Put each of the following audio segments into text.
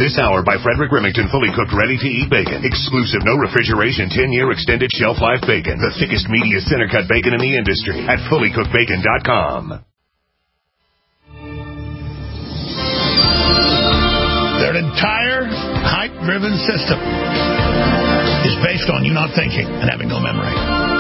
This hour by Frederick Remington, fully cooked, ready-to-eat bacon. Exclusive, no refrigeration, 10-year extended shelf life bacon. The thickest, meatiest center-cut bacon in the industry at fullycookedbacon.com. Their entire hype-driven system is based on you not thinking and having no memory.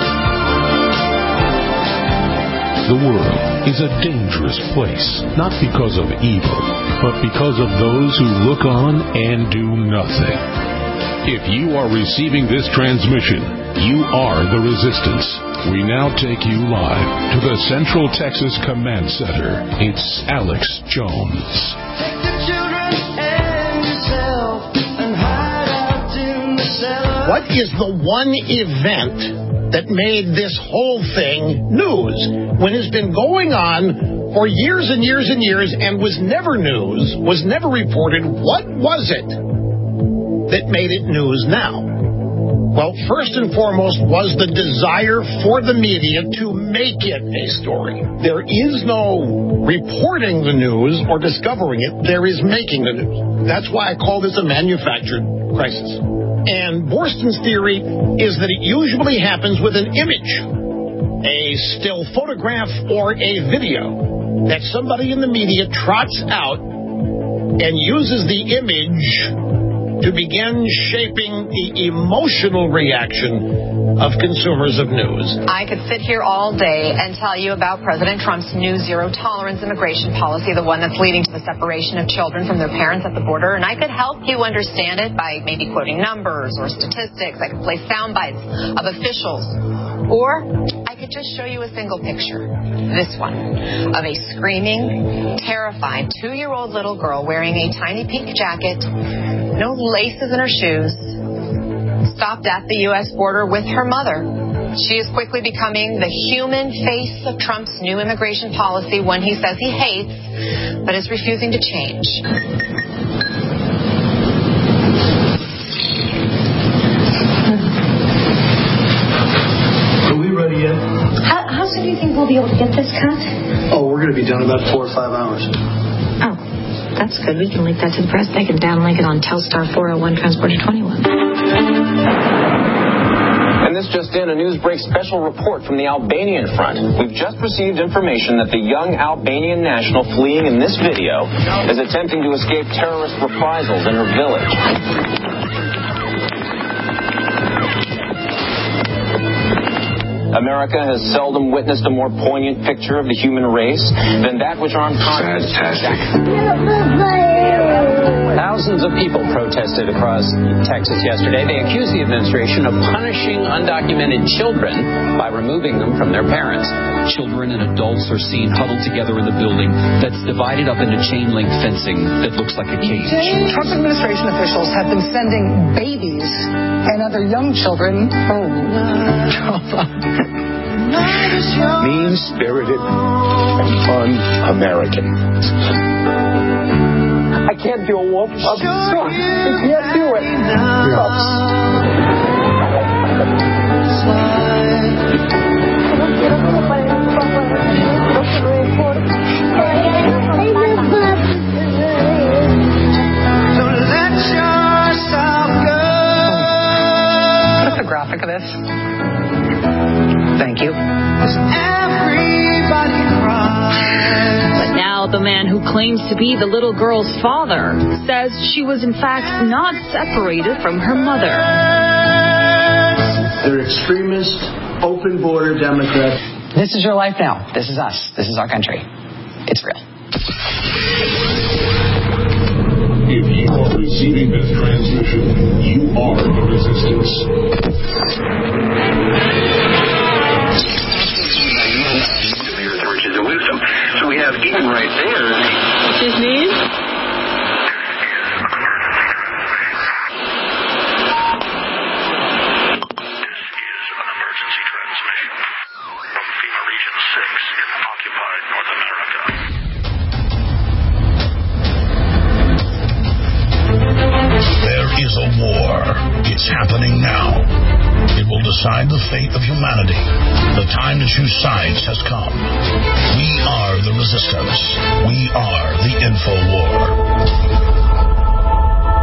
The world is a dangerous place, not because of evil, but because of those who look on and do nothing. If you are receiving this transmission, you are the Resistance. We now take you live to the Central Texas Command Center. It's Alex Jones. Take the children and yourself and hide out in the cellar. What is the one event that made this whole thing news when it's been going on for years and years and years and was never news, was never reported? What was it that made it news now? Well, first and foremost was the desire for the media to make it a story. There is no reporting the news or discovering it. There is making the news. That's why I call this a manufactured crisis. And Borston's theory is that it usually happens with an image, a still photograph or a video that somebody in the media trots out and uses the image to begin shaping the emotional reaction of consumers of news. I could sit here all day and tell you about President Trump's new zero-tolerance immigration policy, the one that's leading to the separation of children from their parents at the border, and I could help you understand it by maybe quoting numbers or statistics. I could play sound bites of officials. Or I could just show you a single picture, this one, of a screaming, terrified 2-year-old little girl wearing a tiny pink jacket, no laces in her shoes, stopped at the U.S. border with her mother. She is quickly becoming the human face of Trump's new immigration policy, one he says he hates, but is refusing to change. Are we ready yet? How soon do you think we'll be able to get this cut? Oh, we're going to be done in about 4 or 5 hours. Oh. That's good. We can link that to the press. They can downlink it on Telstar 401 Transporter 21. And this just in, a Newsbreak special report from the Albanian front. We've just received information that the young Albanian national fleeing in this video is attempting to escape terrorist reprisals in her village. America has seldom witnessed a more poignant picture of the human race than that which armed conflict. Fantastic. Thousands of people protested across Texas yesterday. They accused the administration of punishing undocumented children by removing them from their parents. Children and adults are seen huddled together in the building that's divided up into chain link fencing that looks like a cage. Trump administration officials have been sending babies and other young children home. Mean-spirited and un-American. I can't do a whoop. I'm sorry. I can't do it. What's the graphic of this? Thank you. But now the man who claims to be the little girl's father says she was in fact not separated from her mother. They're extremist, open border Democrats. This is your life now. This is us. This is our country. It's real. If you are receiving this transmission, you are the Resistance. Riches and wisdom. So we have Eden right there. His name? Happening now. It will decide the fate of humanity. The time to choose sides has come. We are the Resistance. We are the Info War.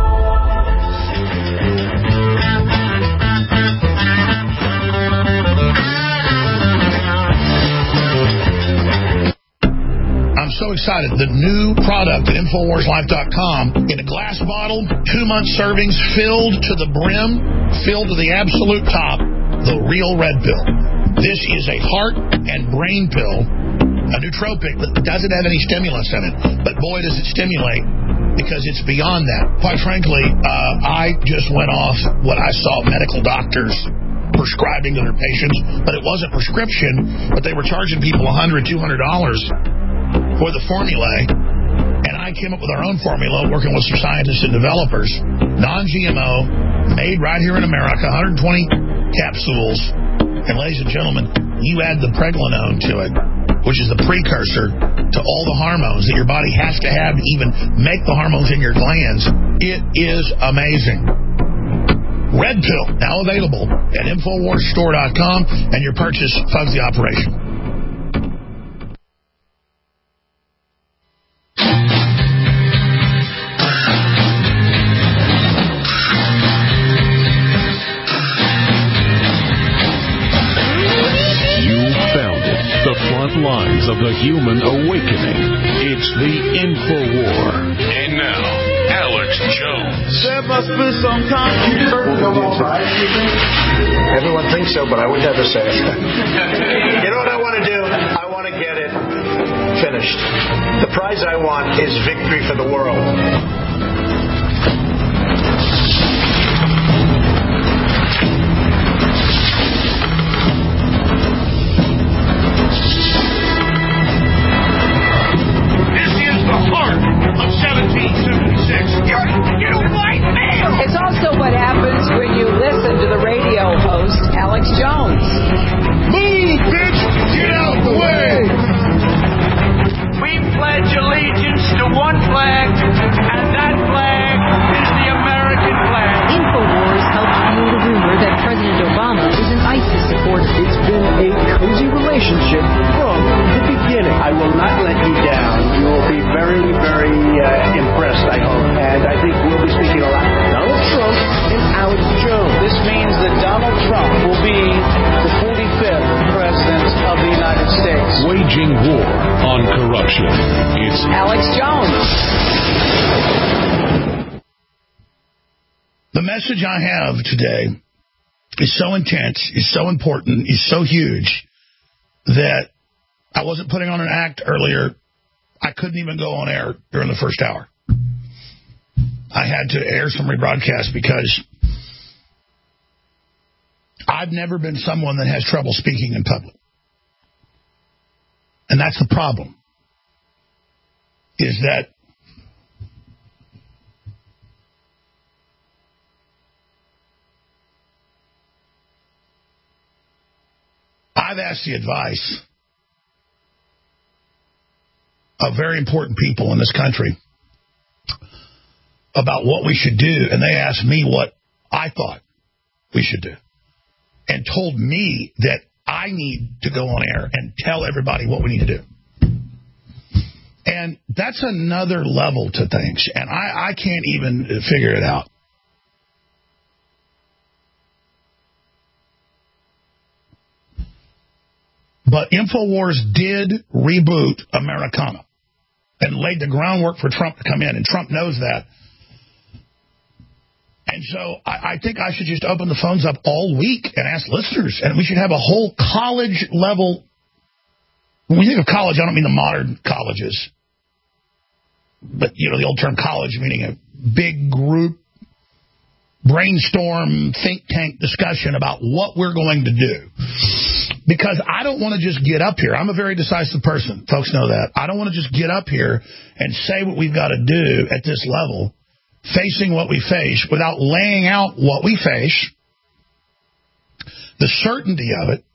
excited. The new product at InfoWarsLife.com in a glass bottle, 2-month servings, filled to the brim, filled to the absolute top, the real red pill. This is a heart and brain pill, a nootropic that doesn't have any stimulants in it. But boy, does it stimulate, because it's beyond that. Quite frankly, I just went off what I saw medical doctors prescribing to their patients, but it wasn't prescription, but they were charging people $100, $200 for the formulae, and I came up with our own formula, working with some scientists and developers, non-GMO, made right here in America, 120 capsules, and ladies and gentlemen, you add the pregnenolone to it, which is the precursor to all the hormones that your body has to have to even make the hormones in your glands. It is amazing. Red Pill, now available at InfoWarsStore.com, and your purchase funds the operation. You found it. The front lines of the human awakening. It's the InfoWar. And now, Alex Jones. There must be some kind of Nobel Prize, you think? Everyone thinks so, but I would never say it. You know what I want to do? I want to get it finished. The prize I want is victory for the world. This is the heart of 1776. You white male! It's also what happens when you listen to the radio host, Alex Jones. Move, bitch! Get out the way! We pledge allegiance to one flag, and that flag is the American flag. InfoWars helped fuel the rumor that President Obama is an ISIS supporter. It's been a cozy relationship from the beginning. I will not let you down. You will be very, very impressed, I hope. And I think we'll be speaking a lot. Donald Trump and Alex Jones. This means that Donald Trump will be the 45th president of the United States. Waging war on corruption. It's Alex Jones. The message I have today is so intense, is so important, is so huge that I wasn't putting on an act earlier. I couldn't even go on air during the first hour. I had to air some rebroadcast because I've never been someone that has trouble speaking in public. And that's the problem, is that I've asked the advice of very important people in this country about what we should do, and they asked me what I thought we should do, and told me that I need to go on air and tell everybody what we need to do. And that's another level to things, and I can't even figure it out. But InfoWars did reboot Americana and laid the groundwork for Trump to come in, and Trump knows that. And so I think I should just open the phones up all week and ask listeners, and we should have a whole college level. When we think of college, I don't mean the modern colleges, but, you know, the old term college, meaning a big group brainstorm, think tank discussion about what we're going to do. Because I don't want to just get up here. I'm a very decisive person. Folks know that. I don't want to just get up here and say what we've got to do at this level, facing what we face, without laying out what we face, the certainty of it,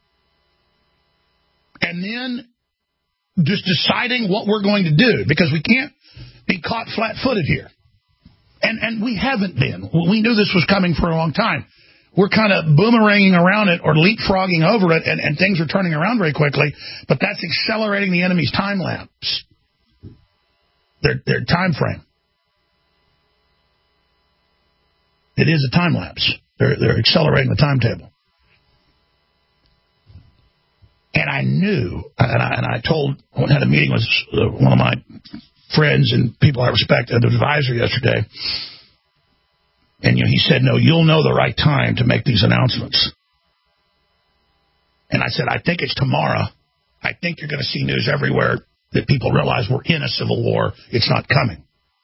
and then just deciding what we're going to do, because we can't be caught flat-footed here. And we haven't been. We knew this was coming for a long time. We're kind of boomeranging around it or leapfrogging over it, and things are turning around very quickly, but that's accelerating the enemy's time lapse, their time frame. It is a time lapse. They're accelerating the timetable. And And I knew, and I had a meeting with one of my friends and people I respect, an advisor yesterday, and he said, no, you'll know the right time to make these announcements. And I said, I think it's tomorrow. I think you're going to see news everywhere that people realize we're in a civil war. It's not coming.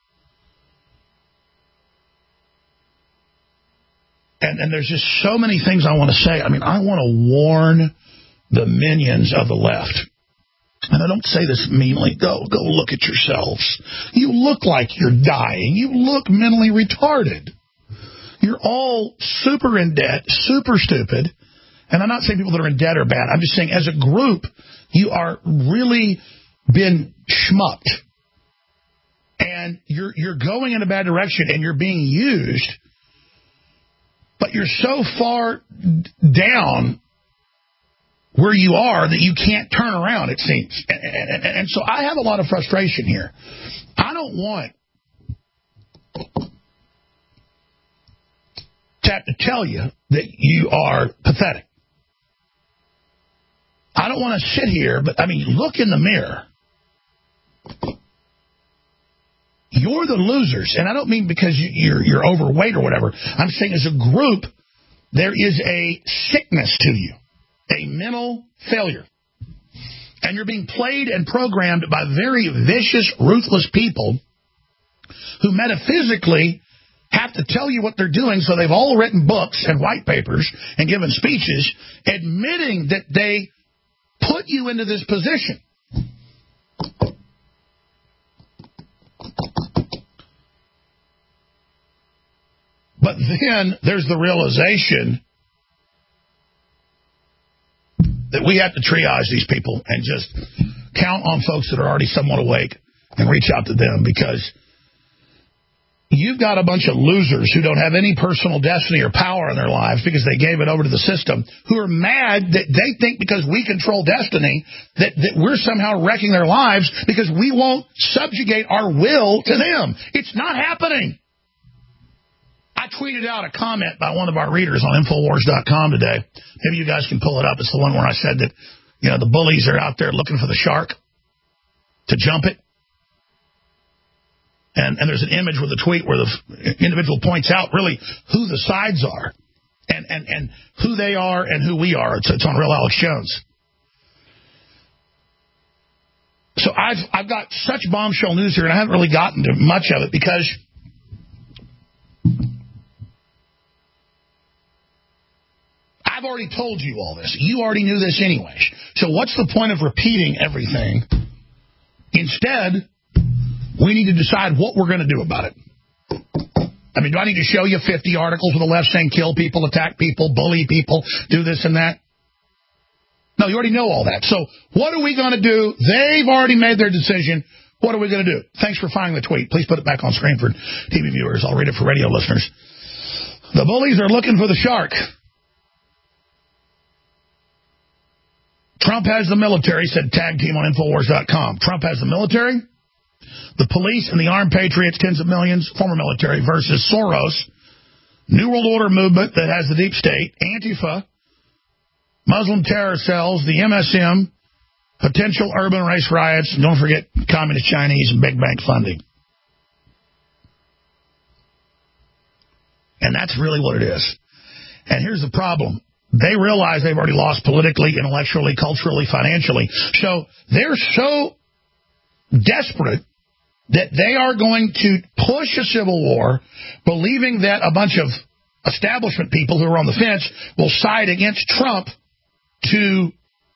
And there's just so many things I want to say. I mean, I want to warn the minions of the left. And I don't say this meanly. Go look at yourselves. You look like you're dying. You look mentally retarded. You're all super in debt, super stupid. And I'm not saying people that are in debt are bad. I'm just saying as a group, you are really been schmucked. And you're going in a bad direction and you're being used. But you're so far down where you are that you can't turn around, it seems. And so I have a lot of frustration here. I don't want to have to tell you that you are pathetic. I don't want to sit here, but, I mean, look in the mirror. You're the losers. And I don't mean because you're overweight or whatever. I'm saying as a group, there is a sickness to you, a mental failure. And you're being played and programmed by very vicious, ruthless people who metaphysically have to tell you what they're doing, so they've all written books and white papers and given speeches admitting that they put you into this position. But then there's the realization that we have to triage these people and just count on folks that are already somewhat awake and reach out to them, because you've got a bunch of losers who don't have any personal destiny or power in their lives because they gave it over to the system, who are mad that they think because we control destiny that we're somehow wrecking their lives because we won't subjugate our will to them. It's not happening. I tweeted out a comment by one of our readers on Infowars.com today. Maybe you guys can pull it up. It's the one where I said that, the bullies are out there looking for the shark to jump it. And there's an image with a tweet where the individual points out really who the sides are and who they are and who we are. It's on Real Alex Jones. So I've got such bombshell news here, and I haven't really gotten to much of it because I've already told you all this. You already knew this anyway. So what's the point of repeating everything? Instead, we need to decide what we're going to do about it. I mean, do I need to show you 50 articles with the left saying kill people, attack people, bully people, do this and that? No, you already know all that. So what are we going to do? They've already made their decision. What are we going to do? Thanks for finding the tweet. Please put it back on screen for TV viewers. I'll read it for radio listeners. The bullies are looking for the shark. Trump has the military, said Tag Team on Infowars.com. Trump has the military, the police, and the armed patriots, tens of millions, former military, versus Soros, New World Order movement that has the deep state, Antifa, Muslim terror cells, the MSM, potential urban race riots, and don't forget communist Chinese and big bank funding. And that's really what it is. And here's the problem. They realize they've already lost politically, intellectually, culturally, financially. So they're so desperate that they are going to push a civil war, believing that a bunch of establishment people who are on the fence will side against Trump to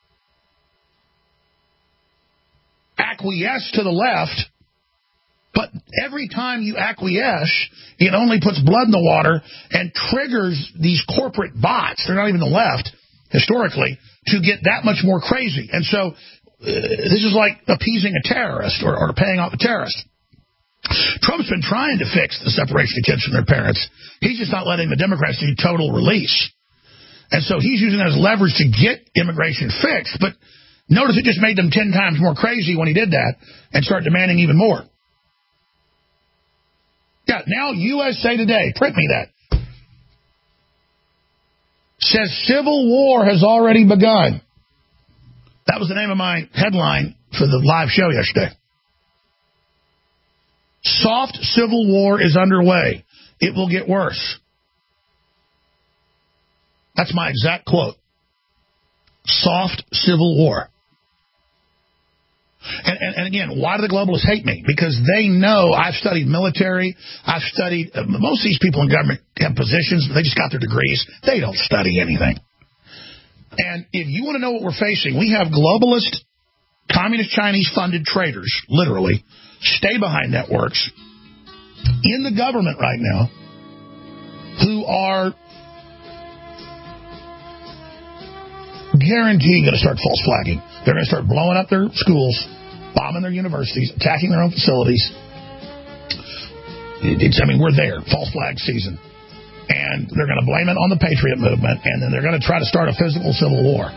acquiesce to the left. But every time you acquiesce, it only puts blood in the water and triggers these corporate bots, they're not even the left, historically, to get that much more crazy. And so this is like appeasing a terrorist or paying off a terrorist. Trump's been trying to fix the separation of kids from their parents. He's just not letting the Democrats do total release. And so he's using that as leverage to get immigration fixed. But notice it just made them 10 times more crazy when he did that and started demanding even more. Yeah, now USA Today, print me that, says civil war has already begun. That was the name of my headline for the live show yesterday. Soft civil war is underway. It will get worse. That's my exact quote. Soft civil war. And again, why do the globalists hate me? Because they know I've studied military. I've studied, most of these people in government have positions, but they just got their degrees. They don't study anything. And if you want to know what we're facing, we have globalist, communist Chinese-funded traders, literally, stay-behind networks in the government right now who are guaranteed going to start false flagging. They're going to start blowing up their schools, bombing their universities, attacking their own facilities. We're there, false flag season. And they're going to blame it on the Patriot movement, and then they're going to try to start a physical civil war.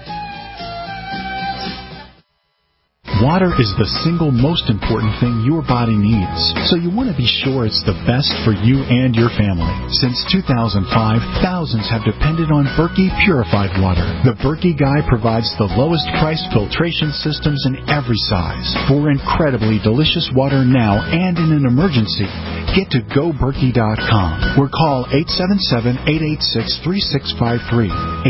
Water is the single most important thing your body needs, so you want to be sure it's the best for you and your family. Since 2005, thousands have depended on Berkey purified water. The Berkey Guy provides the lowest priced filtration systems in every size. For incredibly delicious water now and in an emergency, get to GoBerkey.com or call 877-886-3653.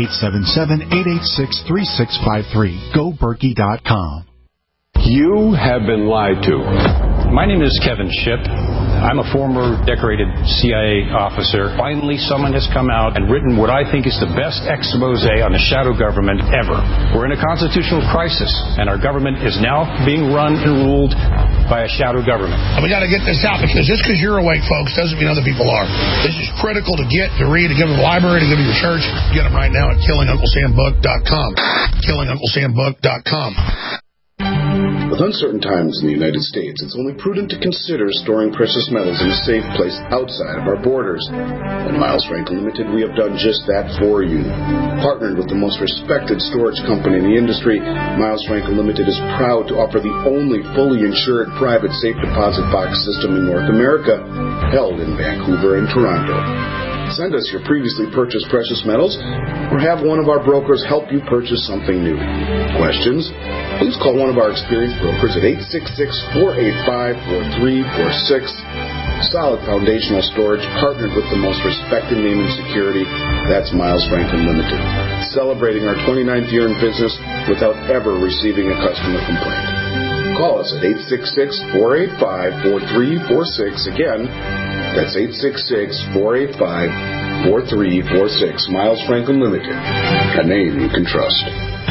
877-886-3653. GoBerkey.com. You have been lied to. My name is Kevin Shipp. I'm a former decorated CIA officer. Finally, someone has come out and written what I think is the best expose on the shadow government ever. We're in a constitutional crisis, and our government is now being run and ruled by a shadow government. And we got to get this out, because just because you're awake, folks, doesn't mean other people are. This is critical to get, to read, to give to the library, to give to your church. Get them right now at KillingUncleSamBook.com. KillingUncleSamBook.com. With uncertain times in the United States, it's only prudent to consider storing precious metals in a safe place outside of our borders. At Miles Franklin Limited, we have done just that for you. Partnered with the most respected storage company in the industry, Miles Franklin Limited is proud to offer the only fully insured private safe deposit box system in North America, held in Vancouver and Toronto. Send us your previously purchased precious metals, or have one of our brokers help you purchase something new. Questions? Please call one of our experienced brokers at 866-485-4346. Solid foundational storage, partnered with the most respected name in security. That's Miles Franklin Limited. Celebrating our 29th year in business without ever receiving a customer complaint. Call us at 866-485-4346. Again, that's 866-485-4346. Miles Franklin Limited, a name you can trust.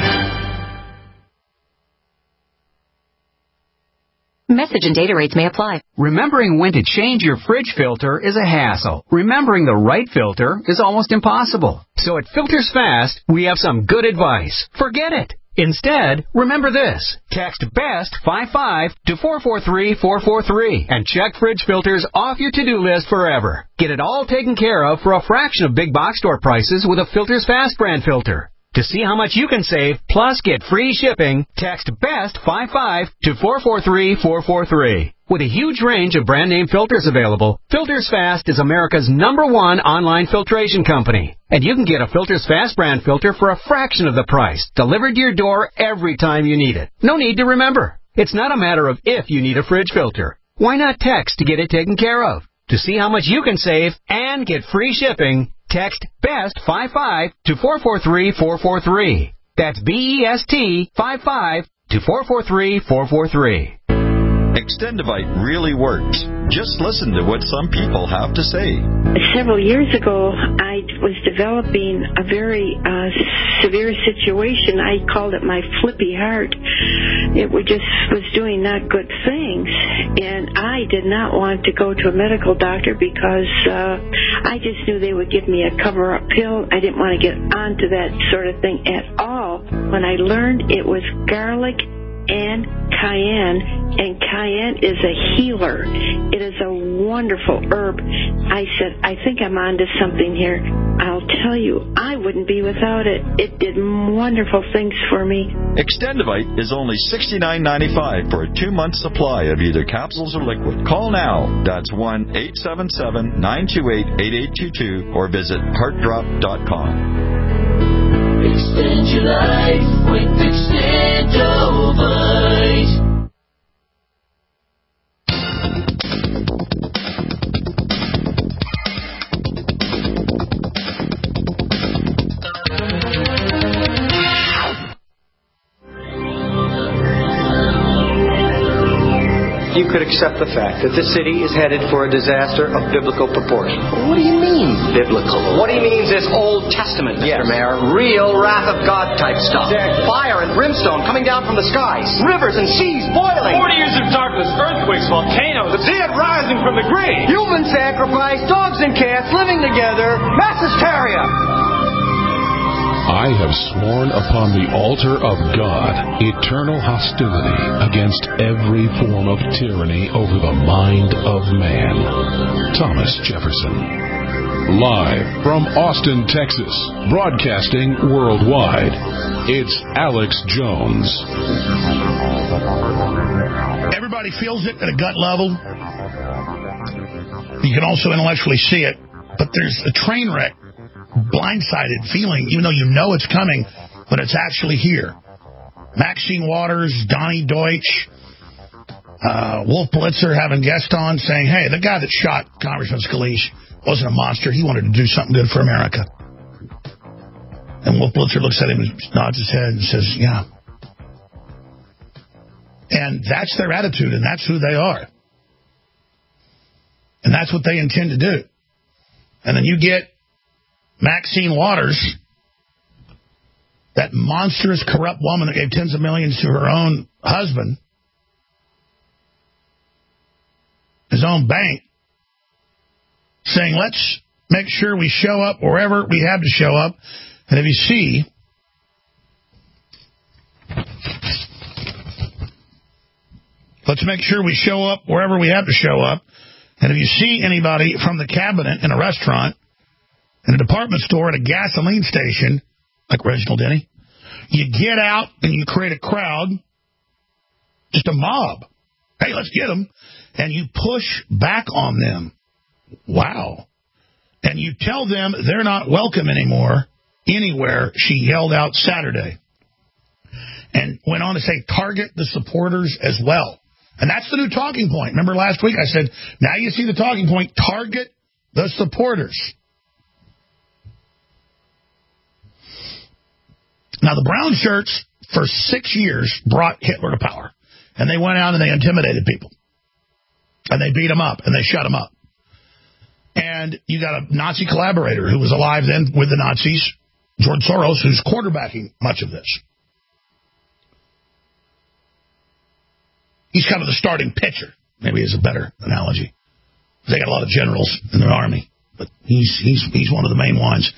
Message and data rates may apply. Remembering when to change your fridge filter is a hassle. Remembering the right filter is almost impossible. So at Filters Fast, we have some good advice. Forget it. Instead, remember this. Text BEST 55 to 443-443 and check fridge filters off your to-do list forever. Get it all taken care of for a fraction of big box store prices with a Filters Fast brand filter. To see how much you can save, plus get free shipping, text BEST 55 to 443-443. With a huge range of brand name filters available, Filters Fast is America's #1 online filtration company. And you can get a Filters Fast brand filter for a fraction of the price, delivered to your door every time you need it. No need to remember. It's not a matter of if you need a fridge filter. Why not text to get it taken care of? To see how much you can save and get free shipping, text BEST 55 to 443-443. That's BEST 55 to 443-443. Extendivite really works. Just listen to what some people have to say. Several years ago, I was developing a very severe situation. I called it my flippy heart. It was doing not good things, and I did not want to go to a medical doctor because I just knew they would give me a cover-up pill. I didn't want to get onto that sort of thing at all. When I learned it was garlic and cayenne is a healer. It is a wonderful herb. I said, I think I'm onto something here. I'll tell you, I wouldn't be without it. It did wonderful things for me. Extendivite is only $69.95 for a 2-month supply of either capsules or liquid. Call now. That's 1-877-928-8822 or visit heartdrop.com. Extend your life with Extend. Bite. You could accept the fact that the city is headed for a disaster of biblical proportion. What do you mean, biblical? What he means is Old Testament, Mr. Mayor. Real wrath of God type stuff. Fire and brimstone coming down from the skies. Rivers and seas boiling. 40 years of darkness, earthquakes, volcanoes, the dead rising from the grave. Human sacrifice, dogs and cats living together, mass hysteria. I have sworn upon the altar of God eternal hostility against every form of tyranny over the mind of man. Thomas Jefferson. Live from Austin, Texas, broadcasting worldwide, it's Alex Jones. Everybody feels it at a gut level. You can also intellectually see it, but there's a train wreck. Blindsided feeling, even though you know it's coming, but it's actually here. Maxine Waters, Donnie Deutsch, Wolf Blitzer having guests on saying, hey, the guy that shot Congressman Scalise wasn't a monster. He wanted to do something good for America. And Wolf Blitzer looks at him and nods his head and says, yeah. And that's their attitude, and that's who they are. And that's what they intend to do. And then you get Maxine Waters, that monstrous, corrupt woman that gave tens of millions to her own husband, his own bank, saying, let's make sure we show up wherever we have to show up. And if you see, let's make sure we show up wherever we have to show up. And if you see anybody from the cabinet in a restaurant, in a department store, at a gasoline station, like Reginald Denny, you get out and you create a crowd, just a mob. Hey, let's get them. And you push back on them. Wow. And you tell them they're not welcome anymore anywhere, she yelled out Saturday. And went on to say, target the supporters as well. And that's the new talking point. Remember last week I said, now you see the talking point, target the supporters. Now, the brown shirts, for 6 years, brought Hitler to power. And they went out and they intimidated people. And they beat them up, and they shut them up. And you got a Nazi collaborator who was alive then with the Nazis, George Soros, who's quarterbacking much of this. He's kind of the starting pitcher, maybe is a better analogy. They got a lot of generals in their army, but he's one of the main ones.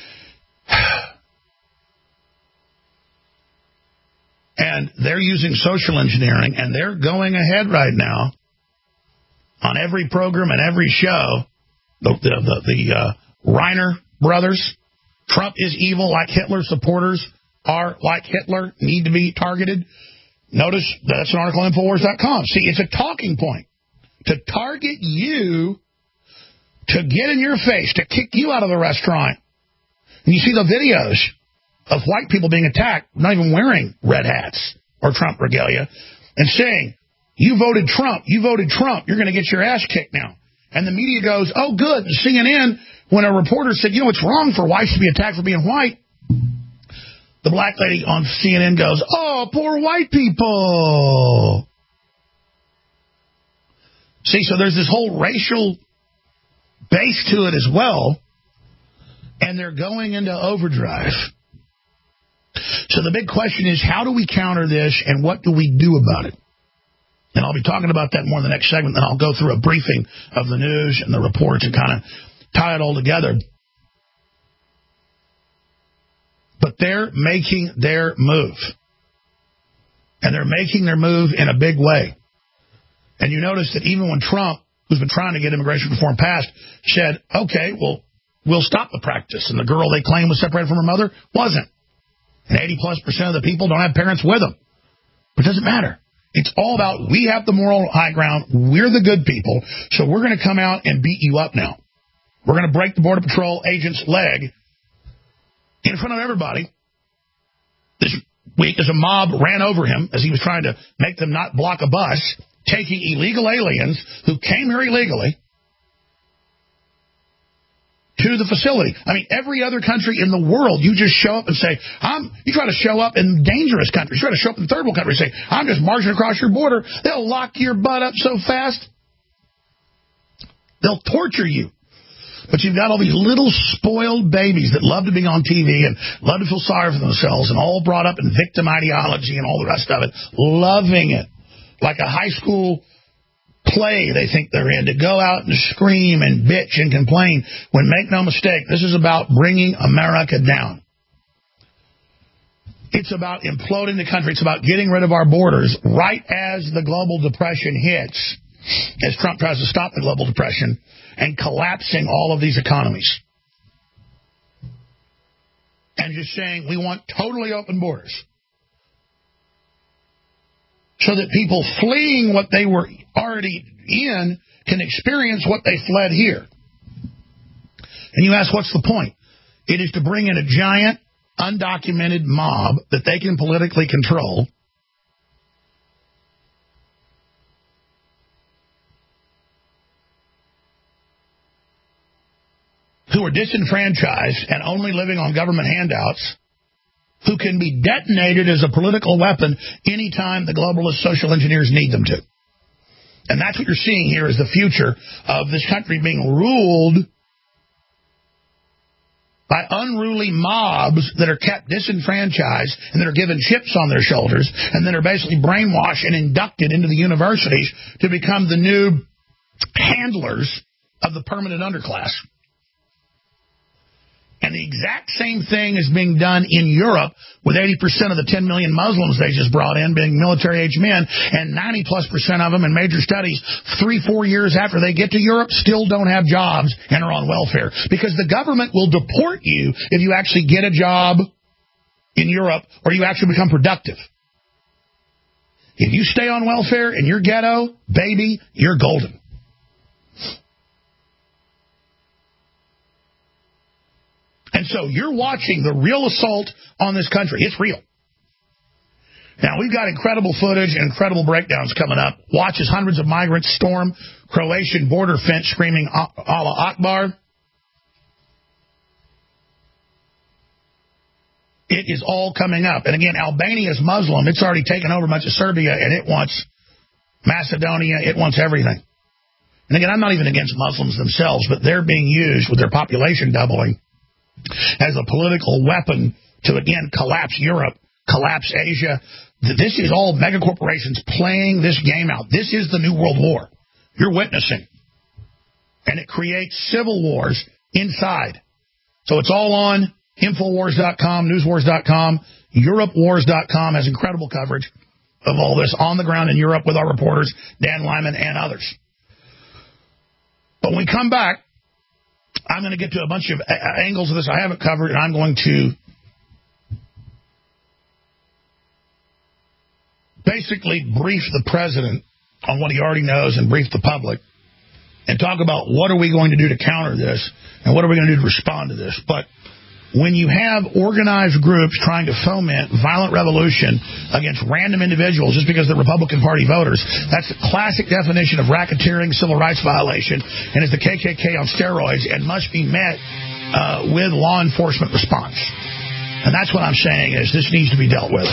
And they're using social engineering, and they're going ahead right now on every program and every show. The Reiner brothers, Trump is evil like Hitler, supporters are like Hitler, need to be targeted. Notice that's an article on Infowars.com. See, it's a talking point to target you, to get in your face, to kick you out of the restaurant. And you see the videos of white people being attacked, not even wearing red hats or Trump regalia, and saying, you voted Trump, you're going to get your ass kicked now. And the media goes, oh, good. And CNN, when a reporter said, it's wrong for whites to be attacked for being white, the black lady on CNN goes, oh, poor white people. See, so there's this whole racial base to it as well, and they're going into overdrive. So the big question is, how do we counter this, and what do we do about it? And I'll be talking about that more in the next segment, then I'll go through a briefing of the news and the reports and kind of tie it all together. But they're making their move. And they're making their move in a big way. And you notice that even when Trump, who's been trying to get immigration reform passed, said, okay, well, we'll stop the practice. And the girl they claim was separated from her mother wasn't. And 80+% of the people don't have parents with them. But it doesn't matter. It's all about, we have the moral high ground. We're the good people. So we're going to come out and beat you up now. We're going to break the Border Patrol agent's leg in front of everybody. This week as a mob ran over him as he was trying to make them not block a bus, taking illegal aliens who came here illegally to the facility. I mean, every other country in the world, you just show up and say, you try to show up in dangerous countries, you try to show up in third world countries, say, I'm just marching across your border. They'll lock your butt up so fast, they'll torture you. But you've got all these little spoiled babies that love to be on TV and love to feel sorry for themselves and all brought up in victim ideology and all the rest of it, loving it. Like a high school play they think they're in, to go out and scream and bitch and complain when, make no mistake, this is about bringing America down. It's about imploding the country. It's about getting rid of our borders right as the global depression hits, as Trump tries to stop the global depression, and collapsing all of these economies. And just saying, we want totally open borders, so that people fleeing what they were already in can experience what they fled here. And you ask, what's the point? It is to bring in a giant, undocumented mob that they can politically control, who are disenfranchised and only living on government handouts, who can be detonated as a political weapon anytime the globalist social engineers need them to. And that's what you're seeing here is the future of this country being ruled by unruly mobs that are kept disenfranchised and that are given chips on their shoulders and that are basically brainwashed and inducted into the universities to become the new handlers of the permanent underclass. And the exact same thing is being done in Europe, with 80% of the 10 million Muslims they just brought in being military-age men, and 90+% of them in major studies 3-4 years after they get to Europe still don't have jobs and are on welfare. Because the government will deport you if you actually get a job in Europe or you actually become productive. If you stay on welfare in your ghetto, baby, you're golden. And so you're watching the real assault on this country. It's real. Now, we've got incredible footage and incredible breakdowns coming up. Watch as hundreds of migrants storm Croatian border fence screaming Allah Akbar. It is all coming up. And again, Albania is Muslim. It's already taken over much of Serbia, and it wants Macedonia. It wants everything. And again, I'm not even against Muslims themselves, but they're being used with their population doubling as a political weapon to, again, collapse Europe, collapse Asia. This is all mega corporations playing this game out. This is the New World War you're witnessing. And it creates civil wars inside. So it's all on Infowars.com, Newswars.com, EuropeWars.com has incredible coverage of all this on the ground in Europe with our reporters, Dan Lyman and others. But when we come back, I'm going to get to a bunch of angles of this I haven't covered, and I'm going to basically brief the president on what he already knows and brief the public and talk about what are we going to do to counter this and what are we going to do to respond to this. But when you have organized groups trying to foment violent revolution against random individuals just because they're Republican Party voters, that's the classic definition of racketeering, civil rights violation, and is the KKK on steroids and must be met with law enforcement response. And that's what I'm saying is this needs to be dealt with.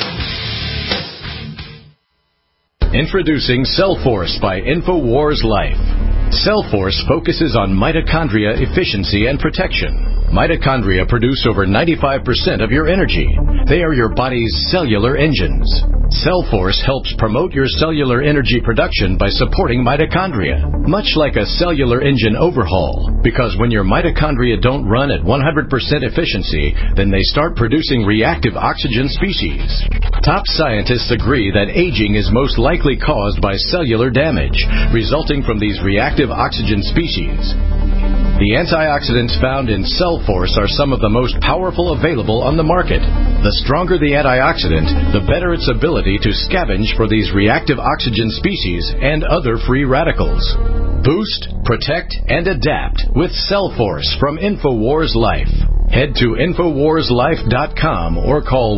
Introducing Cellforce by Infowars Life. Cellforce focuses on mitochondria efficiency and protection. Mitochondria produce over 95% of your energy. They are your body's cellular engines. Cellforce helps promote your cellular energy production by supporting mitochondria, much like a cellular engine overhaul, because when your mitochondria don't run at 100% efficiency, then they start producing reactive oxygen species. Top scientists agree that aging is most likely caused by cellular damage, resulting from these reactive oxygen species. The antioxidants found in Cellforce are some of the most powerful available on the market. The stronger the antioxidant, the better its ability to scavenge for these reactive oxygen species and other free radicals. Boost, protect, and adapt with Cellforce from Infowars Life. Head to InfoWarsLife.com or call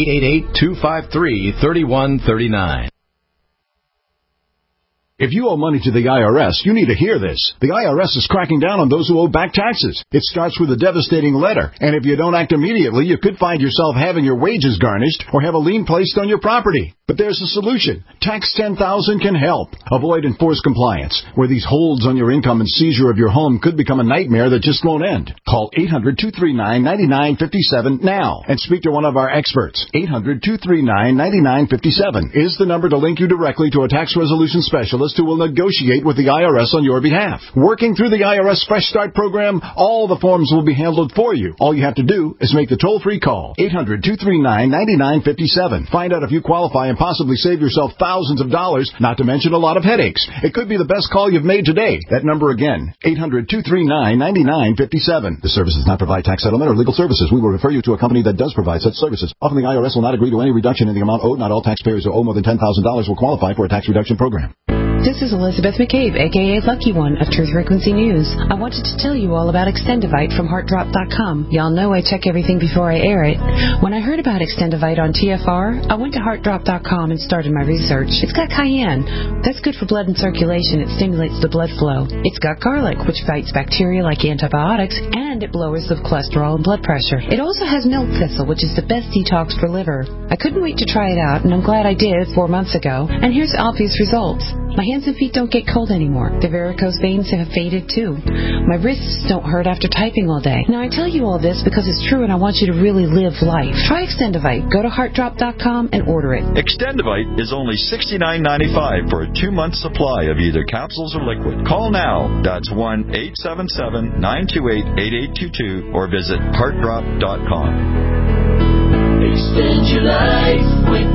1-888-253-3139. If you owe money to the IRS, you need to hear this. The IRS is cracking down on those who owe back taxes. It starts with a devastating letter, and if you don't act immediately, you could find yourself having your wages garnished or have a lien placed on your property. But there's a solution. Tax 10,000 can help. Avoid enforced compliance, where these holds on your income and seizure of your home could become a nightmare that just won't end. Call 800-239-9957 now and speak to one of our experts. 800-239-9957 is the number to link you directly to a tax resolution specialist who will negotiate with the IRS on your behalf. Working through the IRS Fresh Start program, all the forms will be handled for you. All you have to do is make the toll-free call. 800-239-9957. Find out if you qualify and possibly save yourself thousands of dollars, not to mention a lot of headaches. It could be the best call you've made today. That number again, 800-239-9957. The service does not provide tax settlement or legal services. We will refer you to a company that does provide such services. Often the IRS will not agree to any reduction in the amount owed. Not all taxpayers who owe more than $10,000 will qualify for a tax reduction program. This is Elizabeth McCabe, a.k.a. Lucky One of Truth Frequency News. I wanted to tell you all about Extendivite from HeartDrop.com. Y'all know I check everything before I air it. When I heard about Extendivite on TFR, I went to HeartDrop.com and started my research. It's got cayenne. That's good for blood and circulation. It stimulates the blood flow. It's got garlic, which fights bacteria like antibiotics, and it lowers the cholesterol and blood pressure. It also has milk thistle, which is the best detox for liver. I couldn't wait to try it out, and I'm glad I did 4 months ago. And here's the obvious results. My hands and feet don't get cold anymore. The varicose veins have faded too. My wrists don't hurt after typing all day. Now I tell you all this because it's true and I want you to really live life. Try Extendivite. Go to HeartDrop.com and order it. Extendivite is only $69.95 for a 2-month supply of either capsules or liquid. Call now. That's 1-877-928-8822 or visit HeartDrop.com. Extend your life with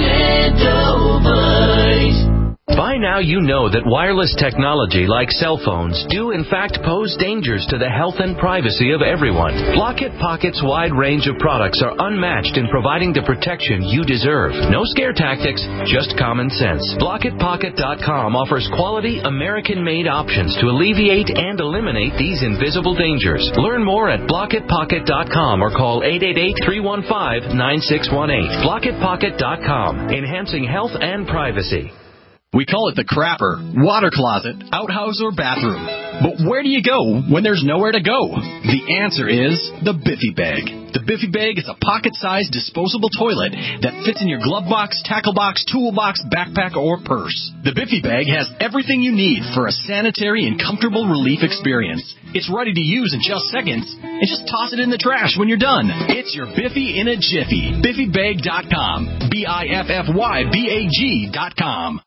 Extendivite. By now you know that wireless technology like cell phones do in fact pose dangers to the health and privacy of everyone. Blockit Pocket's wide range of products are unmatched in providing the protection you deserve. No scare tactics, just common sense. BlockitPocket.com offers quality American-made options to alleviate and eliminate these invisible dangers. Learn more at BlockitPocket.com or call 888-315-9618. BlockitPocket.com, enhancing health and privacy. We call it the crapper, water closet, outhouse, or bathroom. But where do you go when there's nowhere to go? The answer is the Biffy Bag. The Biffy Bag is a pocket-sized disposable toilet that fits in your glove box, tackle box, toolbox, backpack, or purse. The Biffy Bag has everything you need for a sanitary and comfortable relief experience. It's ready to use in just seconds, and just toss it in the trash when you're done. It's your Biffy in a jiffy. BiffyBag.com. BiffyBag.com.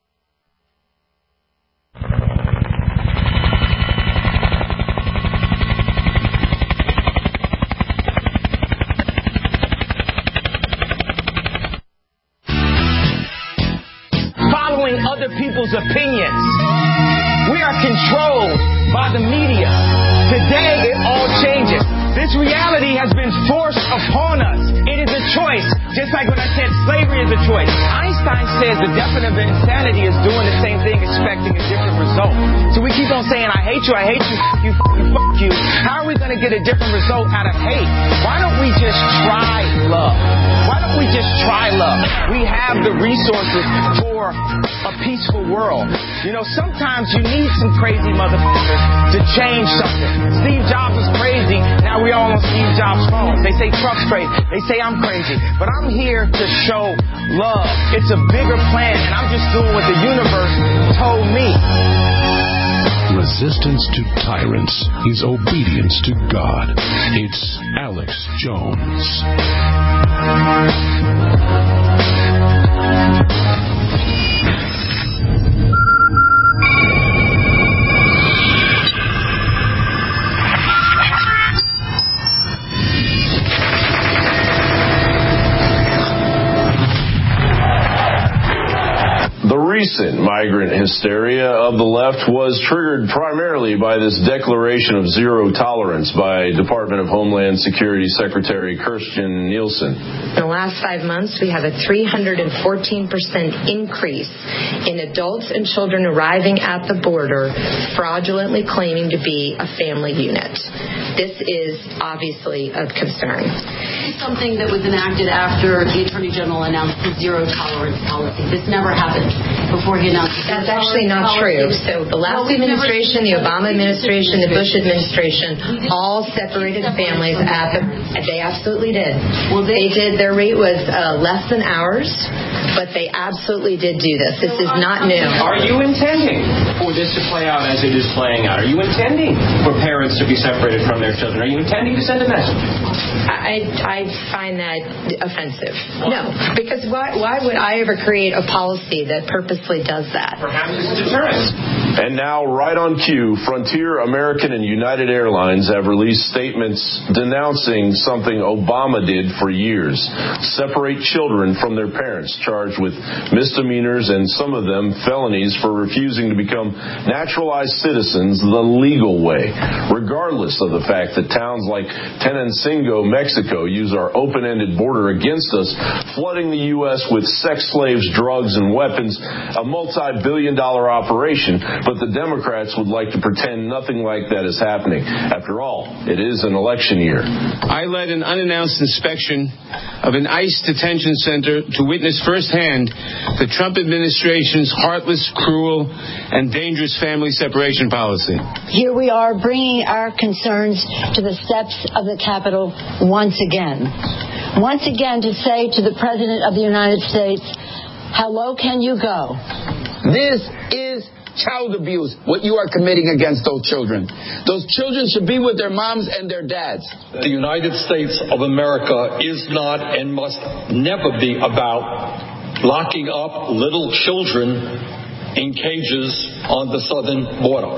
Following other people's opinions. We are controlled by the media. Today, it all changes. This reality has been forced upon us. It is a choice, just like when I said slavery is a choice. Einstein says the definition of insanity is doing the same thing, expecting a different result. So we keep on saying, I hate you, fuck you. How are we going to get a different result out of hate? Why don't we just try love? Why don't we just try love? We have the resources for a peaceful world. You know, sometimes you need some crazy motherfuckers to change something. Steve Jobs is crazy. Now we all on Steve Jobs' phone. They say Trump's crazy. They say I'm crazy. But I'm here to show love. It's a bigger plan, and I'm just doing what the universe told me. Resistance to tyrants is obedience to God. It's Alex Jones. The recent migrant hysteria of the left was triggered primarily by this declaration of zero tolerance by Department of Homeland Security Secretary Kirstjen Nielsen. In the last 5 months, we have a 314% increase in adults and children arriving at the border fraudulently claiming to be a family unit. This is obviously of concern. Something that was enacted after the Attorney General announced the zero tolerance policy. This never happened before he announced it. That's actually not true. So the last administration, the Obama administration, the Bush administration, all separated families they absolutely did. Well, they did. Their rate was less than ours, but they absolutely did do this. This is not new. Are you intending for this to play out as it is playing out? Are you intending for parents to be separated from their children? Are you intending to send a message? I find that offensive. No, because why would I ever create a policy that purposely does that? Perhaps it's a deterrent. And now, right on cue, Frontier, American, and United Airlines have released statements denouncing something Obama did for years: separate children from their parents, charged with misdemeanors and some of them felonies for refusing to become naturalized citizens the legal way, regardless of the fact that towns like Tenancingo, Mexico, use our open-ended border against us, flooding the U.S. with sex slaves, drugs, and weapons, a multi-billion-dollar operation. But the Democrats would like to pretend nothing like that is happening. After all, it is an election year. I led an unannounced inspection of an ICE detention center to witness firsthand the Trump administration's heartless, cruel, and dangerous family separation policy. Here we are bringing our concerns to the steps of the Capitol once again. Once again to say to the President of the United States, how low can you go? This is child abuse, what you are committing against those children. Those children should be with their moms and their dads. The United States of America is not and must never be about locking up little children in cages on the southern border.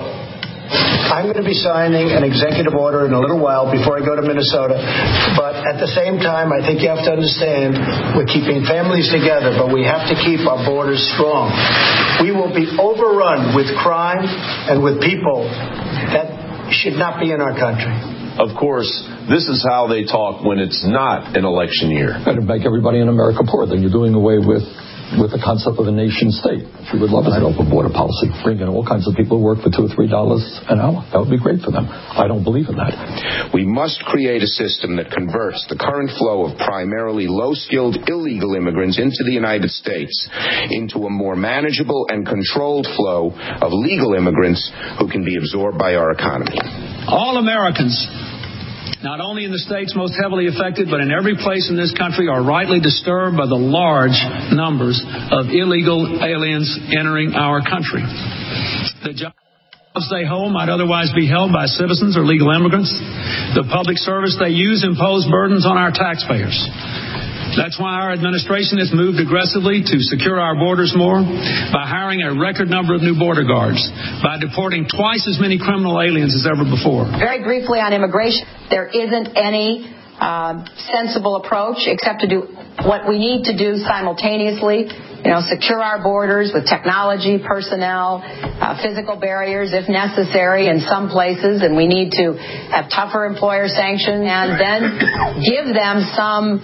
I'm going to be signing an executive order in a little while before I go to Minnesota. But at the same time, I think you have to understand we're keeping families together, but we have to keep our borders strong. We will be overrun with crime and with people that should not be in our country. Of course, this is how they talk when it's not an election year. And to make everybody in America poor, then you're doing away with the concept of a nation state. What we would love is an open border policy. Bring in all kinds of people who work for $2 or $3 an hour. That would be great for them. I don't believe in that. We must create a system that converts the current flow of primarily low-skilled illegal immigrants into the United States into a more manageable and controlled flow of legal immigrants who can be absorbed by our economy. All Americans, not only in the states most heavily affected, but in every place in this country, are rightly disturbed by the large numbers of illegal aliens entering our country. The jobs they hold might otherwise be held by citizens or legal immigrants. The public service they use impose burdens on our taxpayers. That's why our administration has moved aggressively to secure our borders more by hiring a record number of new border guards, by deporting twice as many criminal aliens as ever before. Very briefly on immigration, there isn't any sensible approach except to do what we need to do simultaneously. Secure our borders with technology, personnel, physical barriers if necessary in some places, and we need to have tougher employer sanctions and then give them some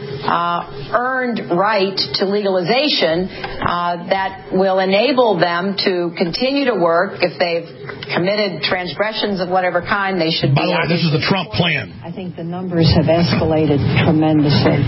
earned right to legalization that will enable them to continue to work. If they've committed transgressions of whatever kind, they should be. By the way, this is the Trump plan. I think the numbers have escalated tremendously.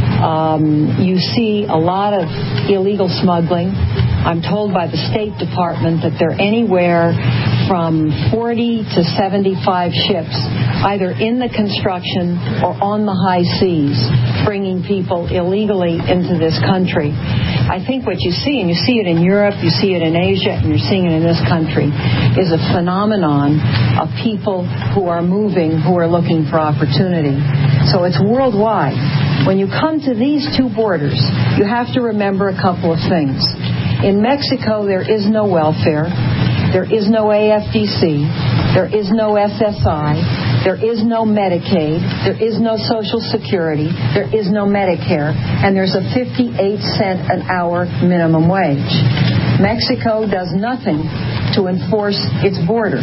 You see a lot of illegal smuggling. I'm told by the State Department that there are anywhere from 40 to 75 ships, either in the construction or on the high seas, bringing people illegally into this country. I think what you see, and you see it in Europe, you see it in Asia, and you're seeing it in this country, is a phenomenon of people who are moving, who are looking for opportunity. So it's worldwide. When you come to these two borders, you have to remember a couple of things. In Mexico, there is no welfare. There is no AFDC. There is no SSI. There is no Medicaid. There is no Social Security. There is no Medicare. And there's a 58-cent an hour minimum wage. Mexico does nothing to enforce its border.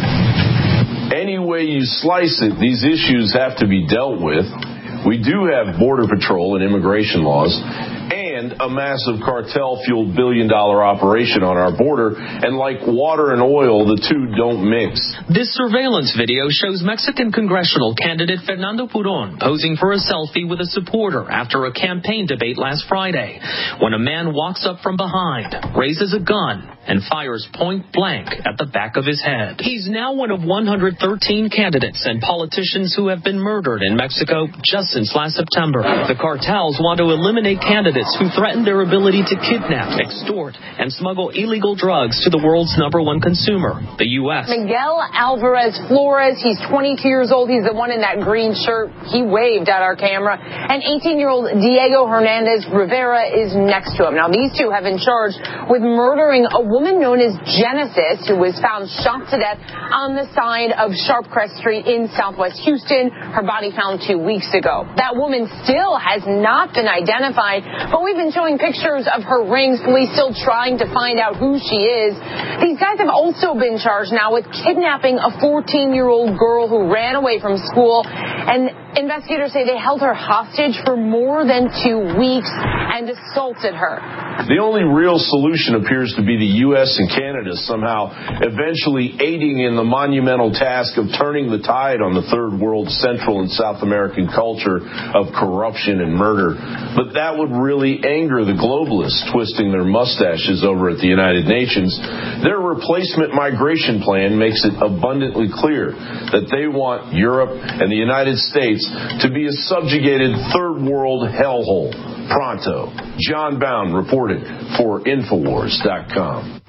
Any way you slice it, these issues have to be dealt with. We do have Border Patrol and immigration laws and a massive cartel-fueled billion-dollar operation on our border, and like water and oil, the two don't mix. This surveillance video shows Mexican congressional candidate Fernando Puron posing for a selfie with a supporter after a campaign debate last Friday, when a man walks up from behind, raises a gun, and fires point blank at the back of his head. He's now one of 113 candidates and politicians who have been murdered in Mexico just since last September. The cartels want to eliminate candidates who threaten their ability to kidnap, extort, and smuggle illegal drugs to the world's #1 consumer, the U.S. Miguel Alvarez Flores, he's 22 years old. He's the one in that green shirt. He waved at our camera. And 18-year-old Diego Hernandez Rivera is next to him. Now, these two have been charged with murdering a woman known as Genesis, who was found shot to death on the side of Sharpcrest Street in southwest Houston. Her body found 2 weeks ago. That woman still has not been identified, but we've been showing pictures of her rings. Police still trying to find out who she is. These guys have also been charged now with kidnapping a 14-year-old girl who ran away from school, and investigators say they held her hostage for more than 2 weeks and assaulted her. The only real solution appears to be the U.S. and Canada somehow eventually aiding in the monumental task of turning the tide on the third world Central and South American culture of corruption and murder. But that would really anger the globalists twisting their mustaches over at the United Nations. Their replacement migration plan makes it abundantly clear that they want Europe and the United States to be a subjugated third world hellhole. Pronto. John Bound reported for Infowars.com.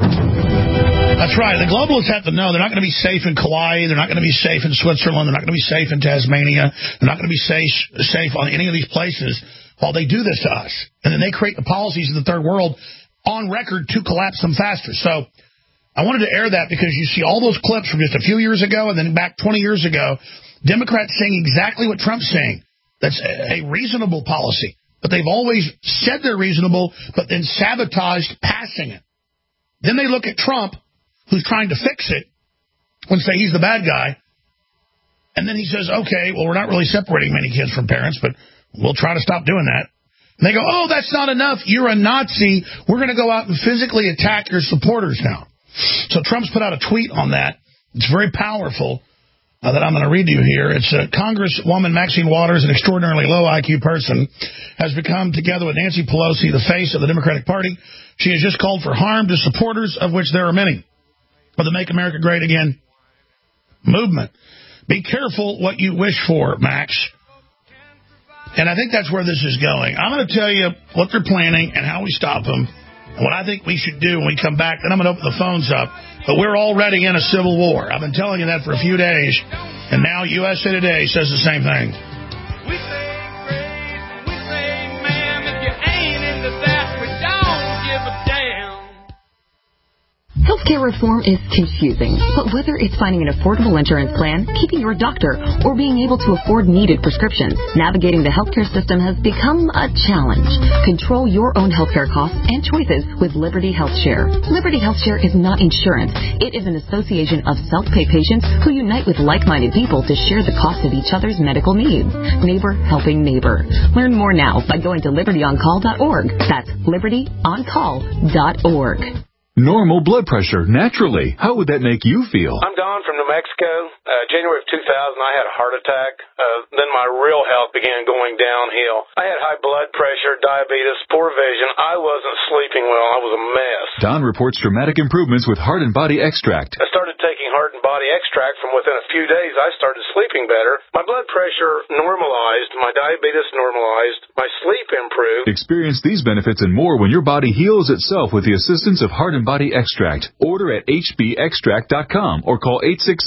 That's right. The globalists have to know they're not going to be safe in Kauai. They're not going to be safe in Switzerland. They're not going to be safe in Tasmania. They're not going to be safe on any of these places while they do this to us. And then they create the policies in the third world on record to collapse them faster. So I wanted to air that because you see all those clips from just a few years ago and then back 20 years ago, Democrats saying exactly what Trump's saying. That's a reasonable policy. But they've always said they're reasonable, but then sabotaged passing it. Then they look at Trump, who's trying to fix it, and say he's the bad guy. And then he says, okay, well, we're not really separating many kids from parents, but we'll try to stop doing that. And they go, oh, that's not enough. You're a Nazi. We're going to go out and physically attack your supporters now. So Trump's put out a tweet on that. It's very powerful. That I'm going to read to you here. It's Congresswoman Maxine Waters, an extraordinarily low IQ person, has become, together with Nancy Pelosi, the face of the Democratic Party. She has just called for harm to supporters, of which there are many, of the Make America Great Again movement. Be careful what you wish for, Max. And I think that's where this is going. I'm going to tell you what they're planning and how we stop them, and what I think we should do when we come back. Then I'm going to open the phones up. But we're already in a civil war. I've been telling you that for a few days. And now USA Today says the same thing. We say grace, we say ma'am, if you ain't into that, we don't give a damn. Healthcare reform is confusing, but whether it's finding an affordable insurance plan, keeping your doctor, or being able to afford needed prescriptions, navigating the healthcare system has become a challenge. Control your own healthcare costs and choices with Liberty HealthShare. Liberty HealthShare is not insurance. It is an association of self-pay patients who unite with like-minded people to share the cost of each other's medical needs. Neighbor helping neighbor. Learn more now by going to libertyoncall.org. That's libertyoncall.org. Normal blood pressure, naturally. How would that make you feel? I'm Don from New Mexico. January of 2000, I had a heart attack. Then my real health began going downhill. I had high blood pressure, diabetes, poor vision. I wasn't sleeping well. I was a mess. Don reports dramatic improvements with Heart and Body Extract. I started taking Heart and Body Extract. From within a few days, I started sleeping better. My blood pressure normalized. My diabetes normalized. My sleep improved. Experience these benefits and more when your body heals itself with the assistance of Heart and Body Extract. Order at hbextract.com or call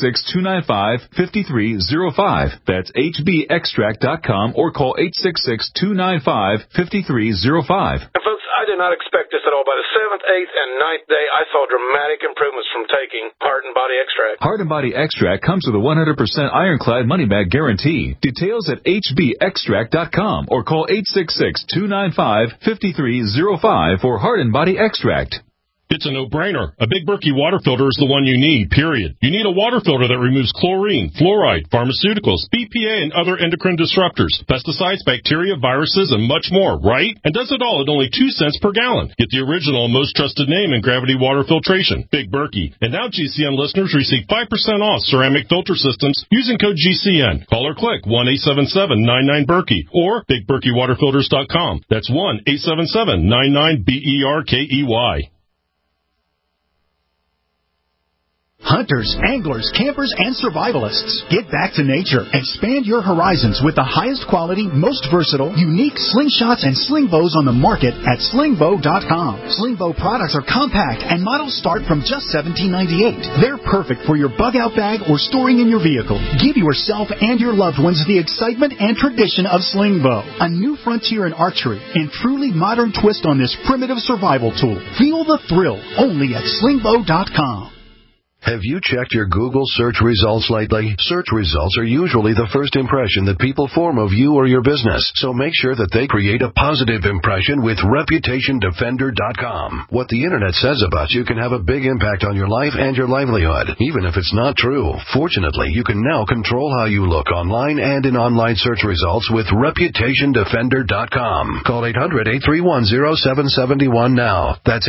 866-295-5305. That's hbextract.com or call 866-295-5305. And folks, I did did not expect this at all. By the 7th, 8th, and 9th day, I saw dramatic improvements from taking Heart and Body Extract. Heart and Body Extract comes with a 100% ironclad money-back guarantee. Details at hbextract.com or call 866-295-5305 for Heart and Body Extract. It's a no-brainer. A Big Berkey water filter is the one you need, period. You need a water filter that removes chlorine, fluoride, pharmaceuticals, BPA, and other endocrine disruptors, pesticides, bacteria, viruses, and much more, right? And does it all at only 2 cents per gallon. Get the original and most trusted name in gravity water filtration, Big Berkey. And now GCN listeners receive 5% off ceramic filter systems using code GCN. Call or click 1-877-99-BERKEY or BigBerkeyWaterFilters.com. That's 1-877-99-BERKEY. Hunters, anglers, campers, and survivalists, get back to nature. Expand your horizons with the highest quality, most versatile, unique slingshots and sling bows on the market at slingbow.com. Slingbow products are compact and models start from just $17.98. They're perfect for your bug-out bag or storing in your vehicle. Give yourself and your loved ones the excitement and tradition of Slingbow, a new frontier in archery and truly modern twist on this primitive survival tool. Feel the thrill only at slingbow.com. Have you checked your Google search results lately? Search results are usually the first impression that people form of you or your business, so make sure that they create a positive impression with ReputationDefender.com. What the Internet says about you can have a big impact on your life and your livelihood, even if it's not true. Fortunately, you can now control how you look online and in online search results with ReputationDefender.com. Call 800-831-0771 now. That's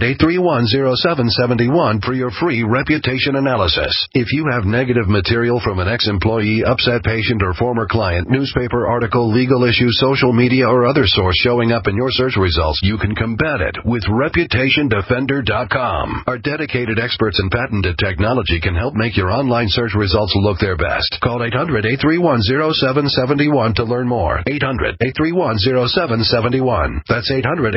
800-831-0771 for your free reputation analysis. If you have negative material from an ex-employee, upset patient, or former client, newspaper article, legal issue, social media, or other source showing up in your search results, you can combat it with ReputationDefender.com. Our dedicated experts in patented technology can help make your online search results look their best. Call 800-831-0771 to learn more. 800-831-0771. That's